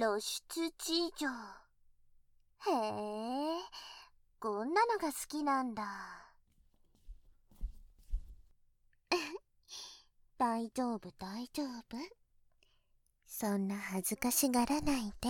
露出事情。へえ、こんなのが好きなんだ。大丈夫大丈夫。そんな恥ずかしがらないで。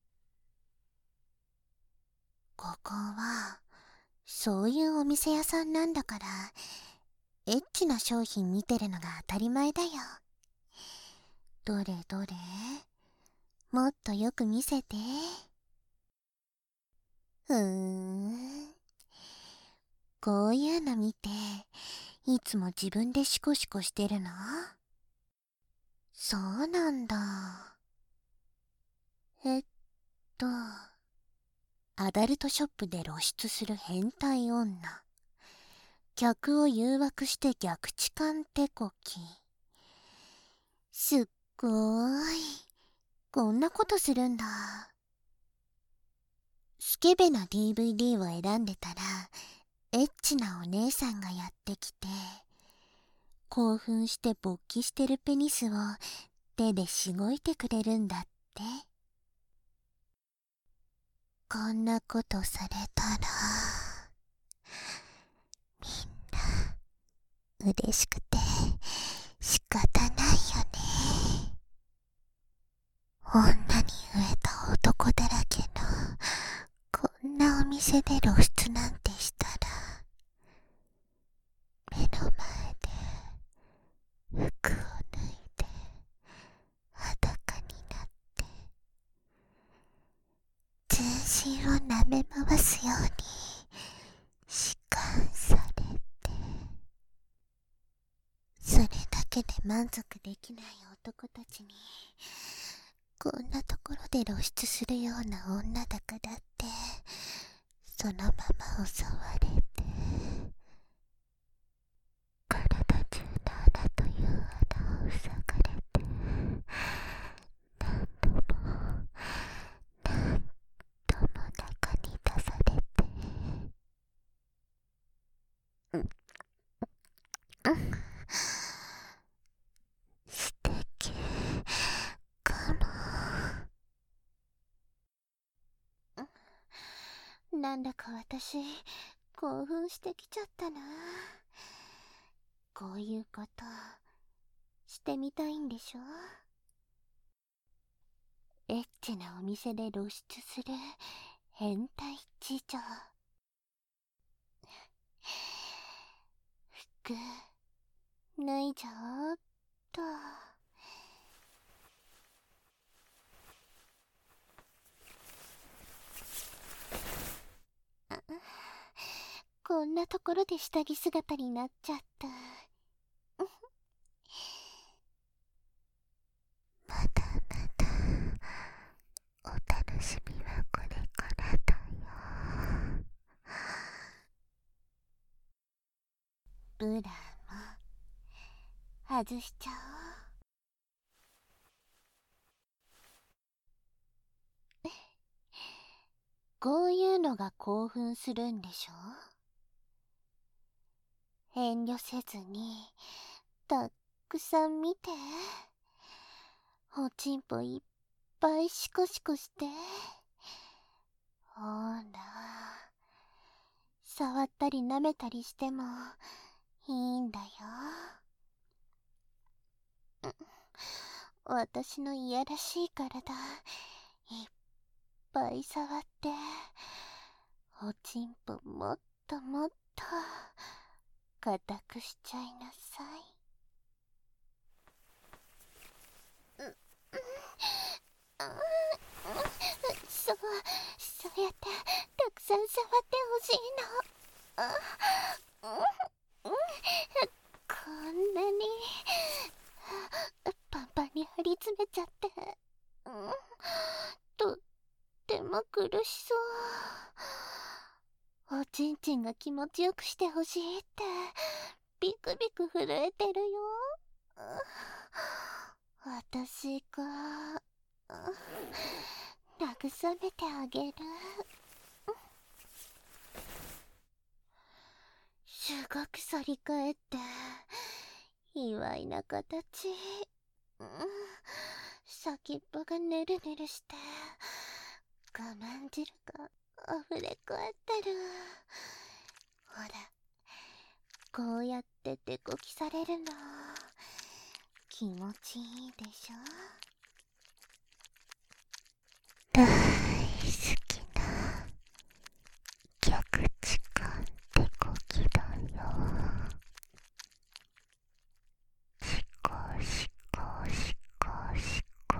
ここはそういうお店屋さんなんだから、エッチな商品見てるのが当たり前だよ。どれどれ、もっとよく見せて。こういうの見て、いつも自分でシコシコしてるの？そうなんだ。アダルトショップで露出する変態女。客を誘惑して逆痴漢手こき。すっごーい。こんなことするんだ。スケベな DVD を選んでたら、エッチなお姉さんがやってきて、興奮して勃起してるペニスを手でしごいてくれるんだって。こんなことされたら、みんな嬉しくて仕方ないよね。女に飢えた男だらけのこんなお店で露出なんてしたら、目の前で服を脱いで裸になって全身を舐め回すように弛緩されて、それだけで満足できない男たちに、こんなところで露出するような女だからってそのまま襲われて、体中の穴という穴を塞がれて、何度も何度も中に出されて、素敵かも。なんだか私興奮してきちゃったな。こういうことしてみたいんでしょ？エッチなお店で露出する変態事情。服脱いじゃおうっと。こんなところで下着姿になっちゃった。まだまだお楽しみはこれからだよ。ブラも外しちゃおう。こういうのが興奮するんでしょ？遠慮せずにたっくさん見て。おちんぽいっぱいシコシコして。ほら、触ったり舐めたりしてもいいんだよ。私のいやらしい体いっぱい触って、おちんぽもっともっと固くしちゃいなさい。そうやってたくさん触ってほしいの。こんなにパンパンに張り詰めちゃって、とっても苦しそう。おちんちんが気持ちよくしてほしいってビクビク震えてるよ。私が慰めてあげる。すごく反り返って卑猥な形。先っぽがぬるぬるして我慢汁が溢れかってる。ほら、こうやって手こきされるの気持ちいいでしょ。大好きな逆時間手こきだよ。しこしこしこしこ。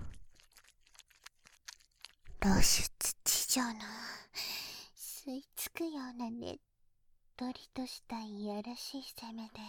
露出地上の吸い付くようなねっとりとしたいやらしい攻めで、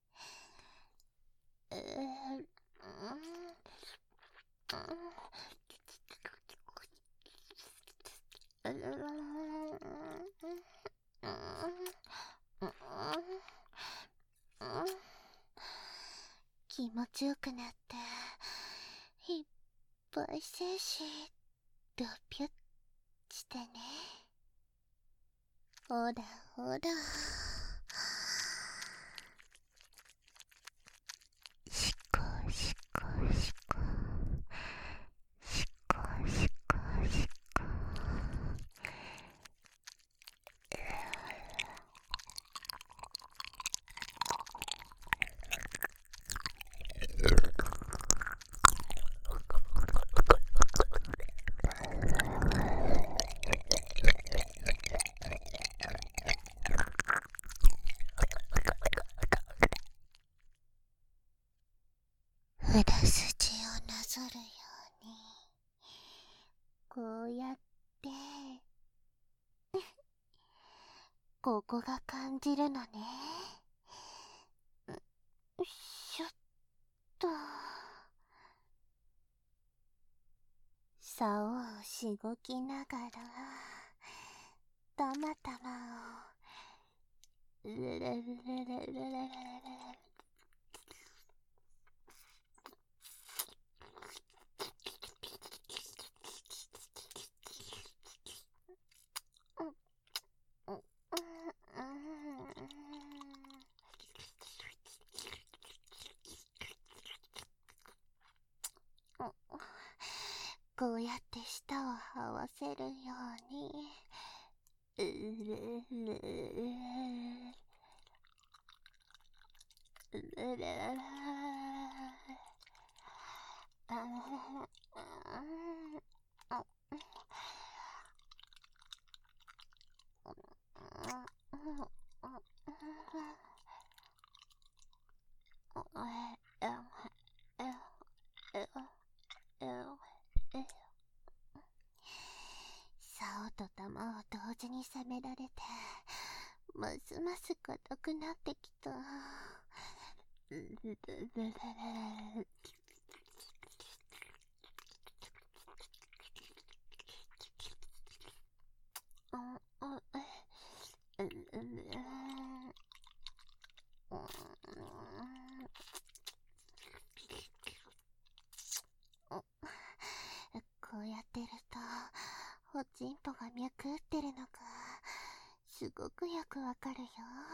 気持ちよくなっていっぱい精子ドピュッしてね。ほらほら、しこしこしこしこしこしこ。裏筋をなぞるように、こうやってここが感じるのね。よいしょっと。竿をしごきながらたまたまをルルルルルルルルルル。こうやって舌を合わせるように、うるるるる竿と玉を同時に攻められて、ますます硬くなってきた。こうやってるとおちんぽが脈打ってるのがすごくよくわかるよ。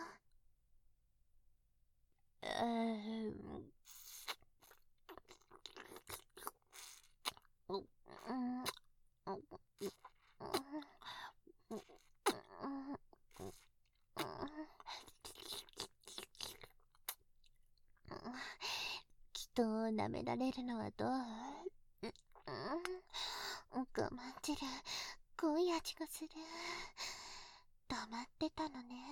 人を舐められるのはどう？我慢汁、濃い味がする。黙ってたのね。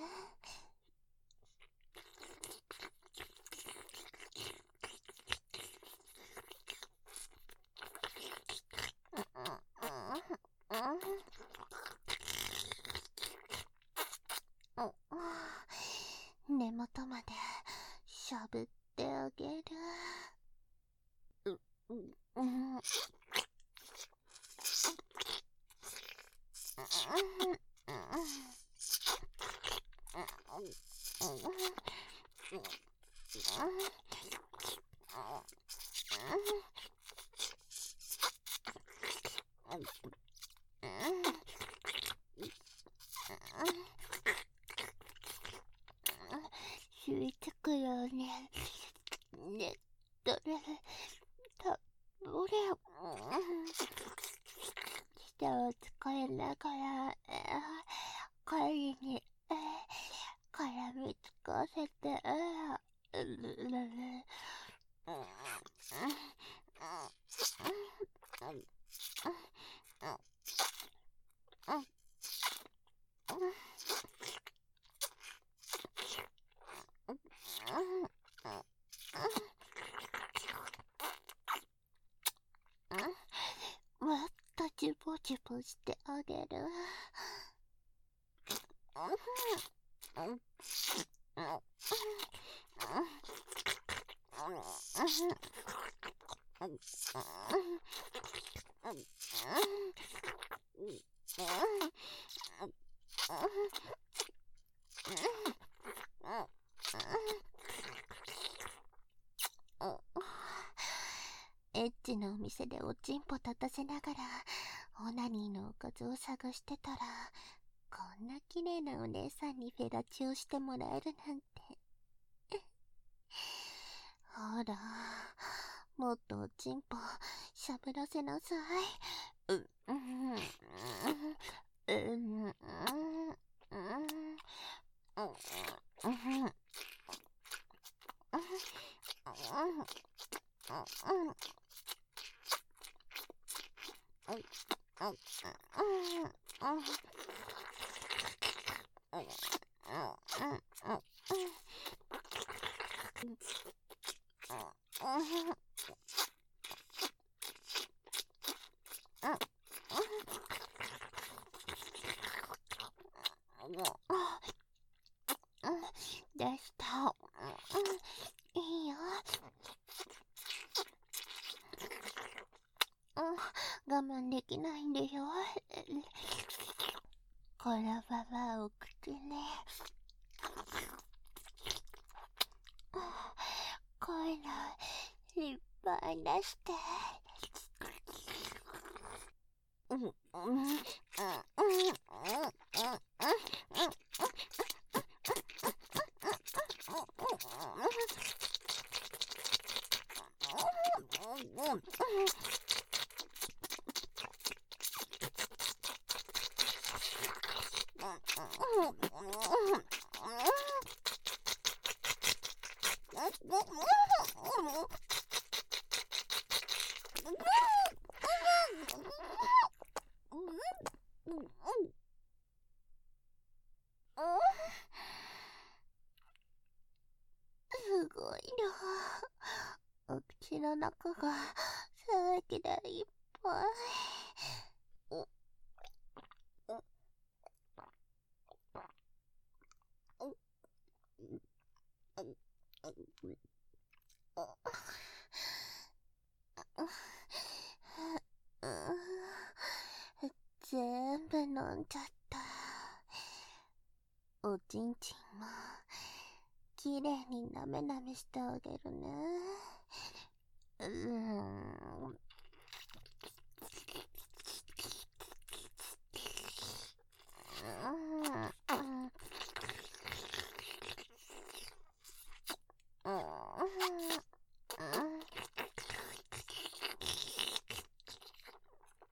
根元までしゃぶってあげる。吸い付くようにねっとりたっぷりし手を使いながら、帰りに、絡みつかせて、もっとジュボジュボしてあげる。エッチなお店でおちんぽ立たせながらオナニーのおかずを探してたら、こんな綺麗なお姉さんにフェラチオしてもらえるなんて。ほら、もっとおちんぽしゃぶらせなさい。でした。いいよ。我慢できないんでしょ。このババアを口ね。こういうのいっぱい出して。すごいな。お口の中が騒ぎでいっぱい。全部飲んじゃった。おちんちんもきれいになめなめしてあげるね。